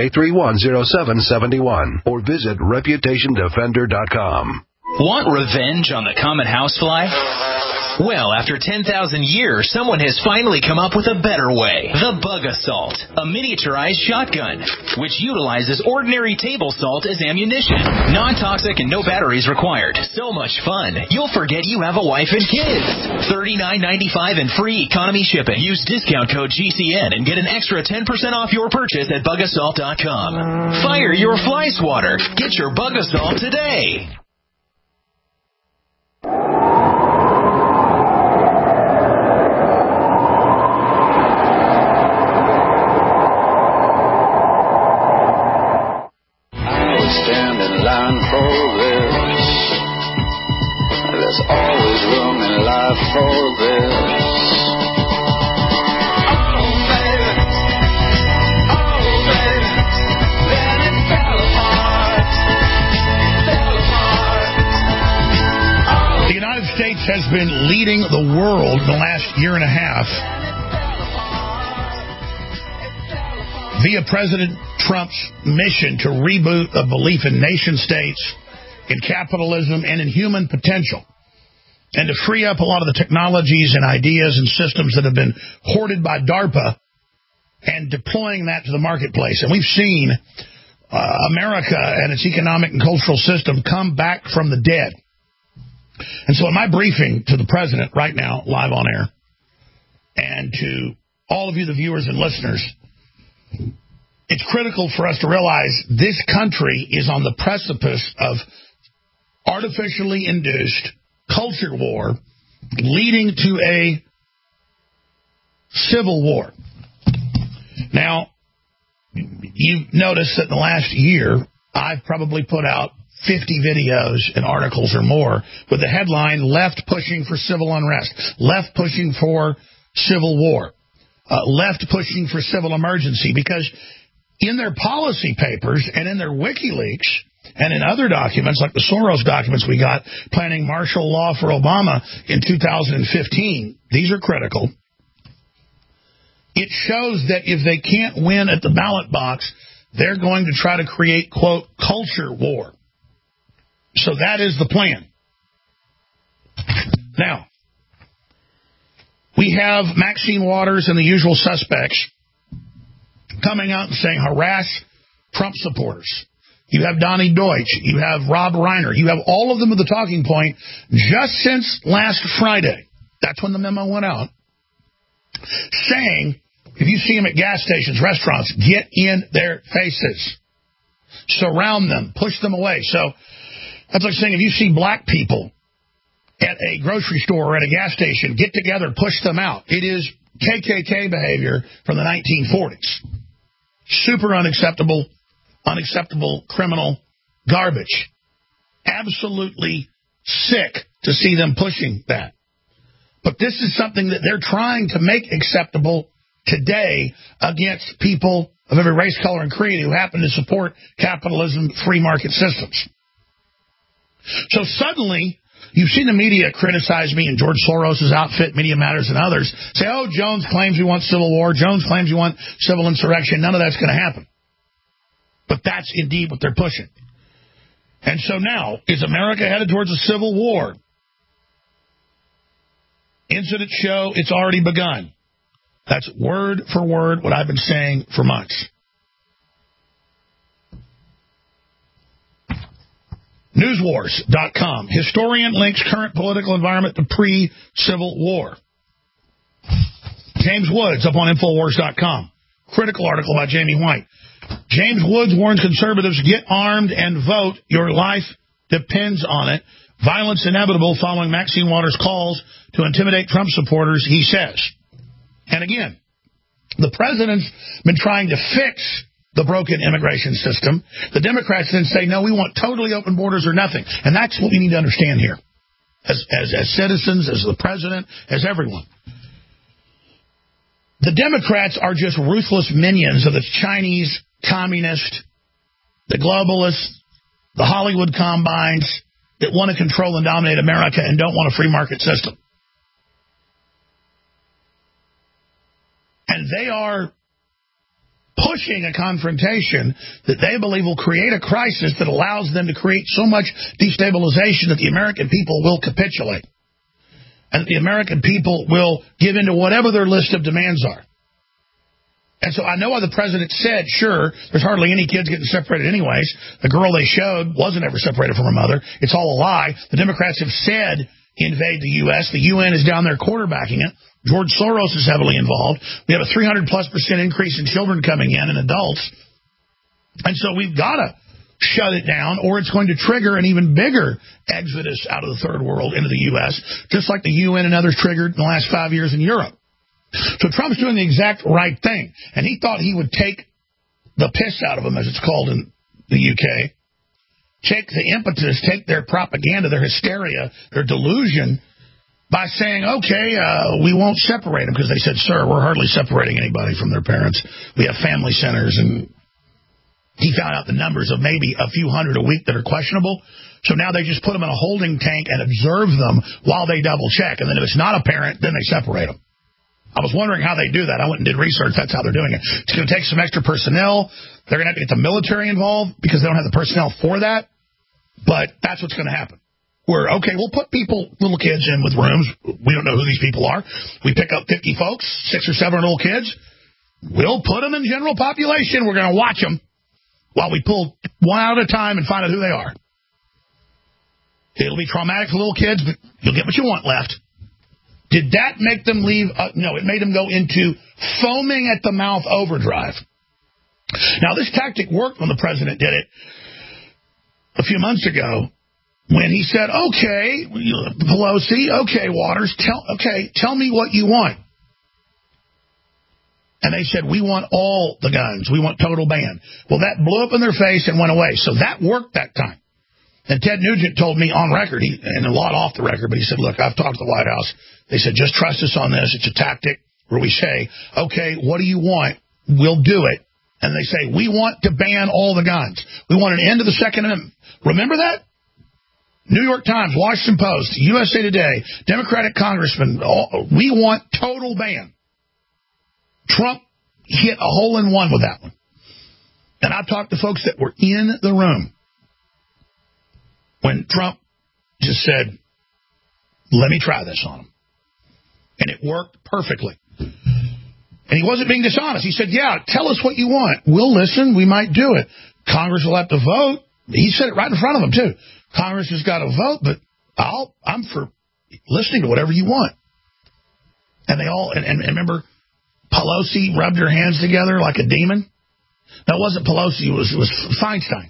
800-831-0771. Or visit ReputationDefender.com. Want revenge on the common housefly? Well, after 10,000 years, someone has finally come up with a better way. The Bug Assault, a miniaturized shotgun, which utilizes ordinary table salt as ammunition. Non-toxic and no batteries required. So much fun, you'll forget you have a wife and kids. $39.95 and free economy shipping. Use discount code GCN and get an extra 10% off your purchase at BugAssault.com. Fire your fly swatter. Get your Bug Assault today. There's always room in life for this. Oh, baby, then it fell apart. The United States has been leading the world the last year and a half via President Trump's mission to reboot a belief in nation states, in capitalism, and in human potential, and to free up a lot of the technologies and ideas and systems that have been hoarded by DARPA and deploying that to the marketplace. And we've seen America and its economic and cultural system come back from the dead. And so in my briefing to the president right now, live on air, and to all of you, the viewers and listeners, it's critical for us to realize this country is on the precipice of artificially induced culture war leading to a civil war. Now, you've noticed that in the last year, I've probably put out 50 videos and articles or more with the headline, Left Pushing for Civil Unrest, Left Pushing for Civil War, Left Pushing for Civil Emergency, because in their policy papers and in their WikiLeaks and in other documents like the Soros documents we got planning martial law for Obama in 2015, these are critical. It shows that if they can't win at the ballot box, they're going to try to create, quote, culture war. So that is the plan. Now, we have Maxine Waters and the usual suspects coming out and saying harass Trump supporters. You have Donnie Deutsch. You have Rob Reiner. You have all of them with the talking point just since last Friday. That's when the memo went out. Saying, if you see them at gas stations, restaurants, get in their faces. Surround them. Push them away. So that's like saying if you see black people at a grocery store or at a gas station, get together, push them out. It is KKK behavior from the 1940s. Super unacceptable criminal garbage. Absolutely sick to see them pushing that. But this is something that they're trying to make acceptable today against people of every race, color, and creed who happen to support capitalism, free market systems. So suddenly, you've seen the media criticize me and George Soros' outfit, Media Matters and others, say, oh, Jones claims we want civil war. Jones claims we want civil insurrection. None of that's going to happen. But that's indeed what they're pushing. And so now, is America headed towards a civil war? Incidents show it's already begun. That's word for word what I've been saying for months. Newswars.com. Historian links current political environment to pre-Civil War. James Woods up on Infowars.com. Critical article by Jamie White. James Woods warns conservatives, get armed and vote. Your life depends on it. Violence inevitable following Maxine Waters' calls to intimidate Trump supporters, he says. And again, the president's been trying to fix the broken immigration system. The Democrats then say, no, we want totally open borders or nothing. And that's what we need to understand here. As citizens, as the president, as everyone. The Democrats are just ruthless minions of the Chinese communist, the globalists, the Hollywood combines that want to control and dominate America and don't want a free market system. And they are pushing a confrontation that they believe will create a crisis that allows them to create so much destabilization that the American people will capitulate. And that the American people will give in to whatever their list of demands are. And so I know why the president said, sure, there's hardly any kids getting separated anyways. The girl they showed wasn't ever separated from her mother. It's all a lie. The Democrats have said invade the U.S. The UN is down there quarterbacking it. George Soros is heavily involved. We have a 300+% increase in children coming in and adults. And so we've got to shut it down or it's going to trigger an even bigger exodus out of the third world into the U.S., just like the UN and others triggered in the last 5 years in Europe. So Trump's doing the exact right thing. And he thought he would take the piss out of them, as it's called in the UK. Take the impetus, take their propaganda, their hysteria, their delusion, by saying, okay, we won't separate them. Because they said, sir, we're hardly separating anybody from their parents. We have family centers. And he found out the numbers of maybe a few hundred a week that are questionable. So now they just put them in a holding tank and observe them while they double check. And then if it's not a parent, then they separate them. I was wondering how they do that. I went and did research. That's how they're doing it. It's going to take some extra personnel. They're going to have to get the military involved because they don't have the personnel for that. But that's what's going to happen. We'll put little kids in with rooms. We don't know who these people are. We pick up 50 folks, 6 or 7 little kids. We'll put them in general population. We're going to watch them while we pull one out at a time and find out who they are. It'll be traumatic for little kids, but you'll get what you want left. Did that make them leave? No, it made them go into foaming at the mouth overdrive. Now, this tactic worked when the president did it a few months ago when he said, okay, Pelosi, okay, Waters, tell me what you want. And they said, we want all the guns. We want total ban. Well, that blew up in their face and went away. So that worked that time. And Ted Nugent told me on record, and a lot off the record, but he said, look, I've talked to the White House. They said, just trust us on this. It's a tactic where we say, okay, what do you want? We'll do it. And they say, we want to ban all the guns. We want an end to the Second Amendment. Remember that? New York Times, Washington Post, USA Today, Democratic congressmen, we want total ban. Trump hit a hole in one with that one. And I've talked to folks that were in the room when Trump just said, let me try this on him. And it worked perfectly. And he wasn't being dishonest. He said, yeah, tell us what you want. We'll listen. We might do it. Congress will have to vote. He said it right in front of them, too. Congress has got to vote, but I'm for listening to whatever you want. And they all, and remember, Pelosi rubbed her hands together like a demon? No, it wasn't Pelosi. It was Feinstein.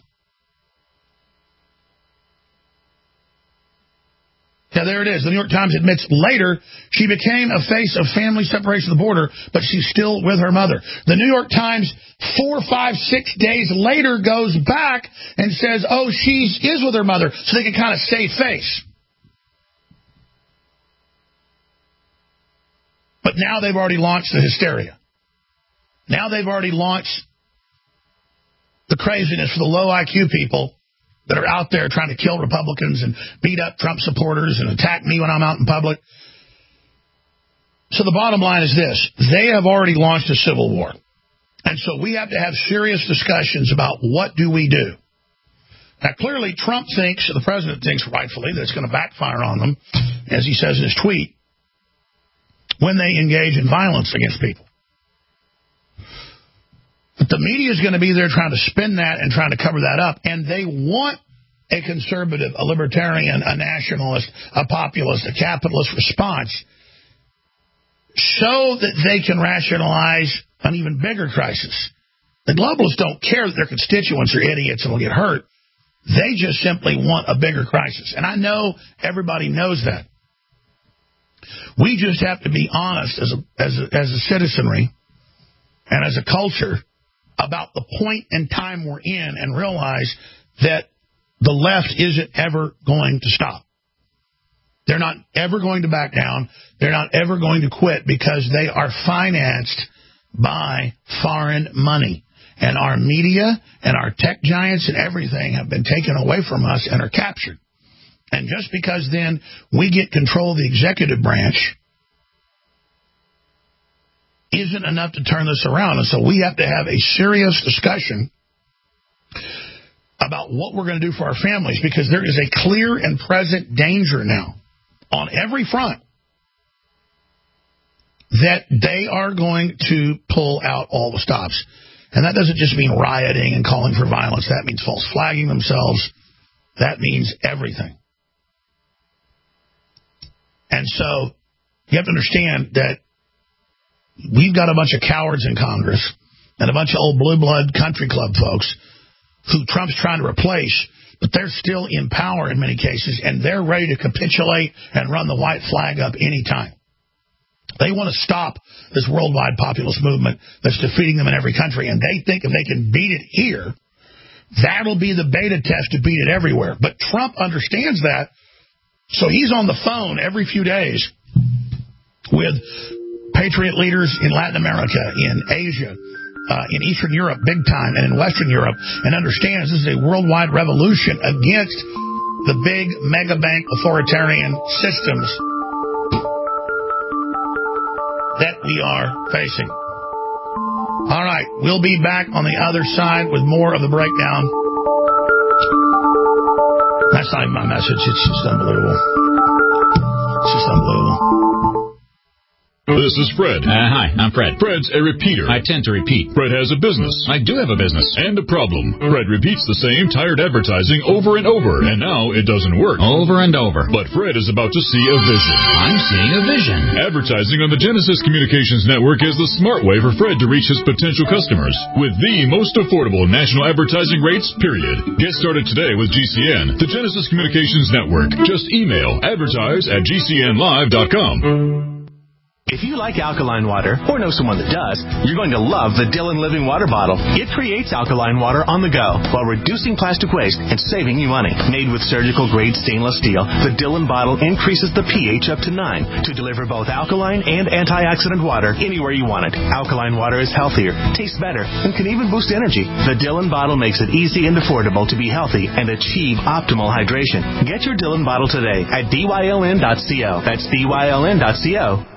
Yeah, there it is. The New York Times admits later she became a face of family separation of the border, but she's still with her mother. The New York Times 4, 5, 6 days later goes back and says, oh, she is with her mother, so they can kind of save face. But now they've already launched the hysteria. Now they've already launched the craziness for the low IQ people that are out there trying to kill Republicans and beat up Trump supporters and attack me when I'm out in public. So the bottom line is this. They have already launched a civil war. And so we have to have serious discussions about what do we do. Now, clearly, Trump thinks, the president thinks rightfully, that it's going to backfire on them, as he says in his tweet, when they engage in violence against people. But the media is going to be there trying to spin that and trying to cover that up. And they want a conservative, a libertarian, a nationalist, a populist, a capitalist response so that they can rationalize an even bigger crisis. The globalists don't care that their constituents are idiots and will get hurt. They just simply want a bigger crisis. And I know everybody knows that. We just have to be honest as a citizenry and as a culture about the point in time we're in and realize that the left isn't ever going to stop. They're not ever going to back down. They're not ever going to quit because they are financed by foreign money. And our media and our tech giants and everything have been taken away from us and are captured. And just because then we get control of the executive branch isn't enough to turn this around. And so we have to have a serious discussion about what we're going to do for our families, because there is a clear and present danger now on every front that they are going to pull out all the stops. And that doesn't just mean rioting and calling for violence. That means false flagging themselves. That means everything. And so you have to understand that we've got a bunch of cowards in Congress and a bunch of old blue blood country club folks who Trump's trying to replace, but they're still in power in many cases, and they're ready to capitulate and run the white flag up anytime. They want to stop this worldwide populist movement that's defeating them in every country, and they think if they can beat it here, that'll be the beta test to beat it everywhere. But Trump understands that, so he's on the phone every few days with patriot leaders in Latin America, in Asia, in Eastern Europe, big time, and in Western Europe, and understands this is a worldwide revolution against the big mega bank authoritarian systems that we are facing. All right, we'll be back on the other side with more of the breakdown. That's not even my message. It's just unbelievable. It's just unbelievable. This is Fred. Hi, I'm Fred. Fred's a repeater. I tend to repeat. Fred has a business. I do have a business. And a problem. Fred repeats the same tired advertising over and over, and now it doesn't work. Over and over. But Fred is about to see a vision. I'm seeing a vision. Advertising on the Genesis Communications Network is the smart way for Fred to reach his potential customers with the most affordable national advertising rates, period. Get started today with GCN, the Genesis Communications Network. Just email advertise@gcnlive.com. If you like alkaline water, or know someone that does, you're going to love the Dillon Living Water Bottle. It creates alkaline water on the go while reducing plastic waste and saving you money. Made with surgical-grade stainless steel, the Dillon bottle increases the pH up to 9 to deliver both alkaline and antioxidant water anywhere you want it. Alkaline water is healthier, tastes better, and can even boost energy. The Dillon bottle makes it easy and affordable to be healthy and achieve optimal hydration. Get your Dillon bottle today at dyln.co. That's dyln.co.